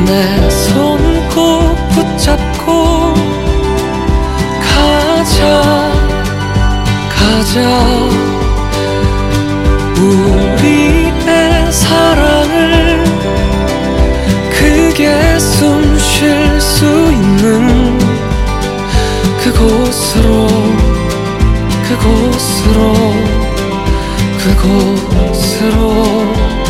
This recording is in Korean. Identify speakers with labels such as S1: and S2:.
S1: 내 손 꼭 붙잡고 가자 우리의 사랑을 크게 숨 쉴 수 있는 그곳으로 그곳으로